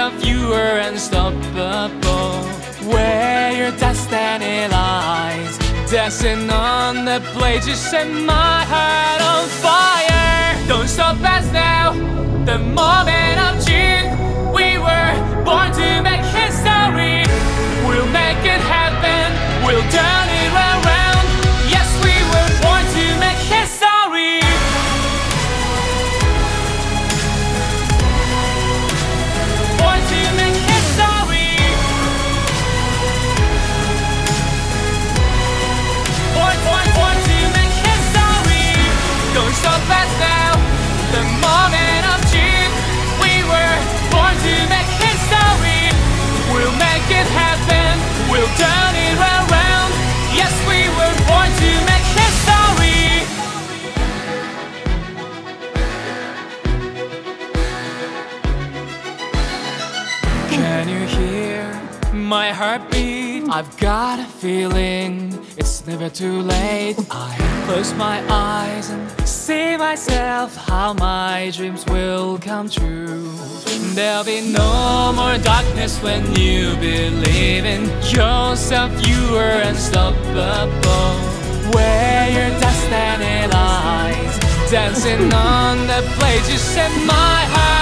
yourself, you are unstoppable. Where your destiny lies, dancing on the blade, you set my heart on fire. Don't stop us now, the moment of truth. We were born to make history. We'll make it happen, we'll turn it around. Yes, we were born to make history. Born to make history. Born to make history. Don't stop us now, the moment of truth. We were born to make history. We'll make it happen, we'll turn it around. Yes, we were born to make history. Can you hear my heartbeat? I've got a feeling it's never too late. I close my eyes and see myself, how my dreams will come true. There'll be no more darkness when you believe in yourself, you are unstoppable. Where your destiny lies, dancing on the blade, you set my heart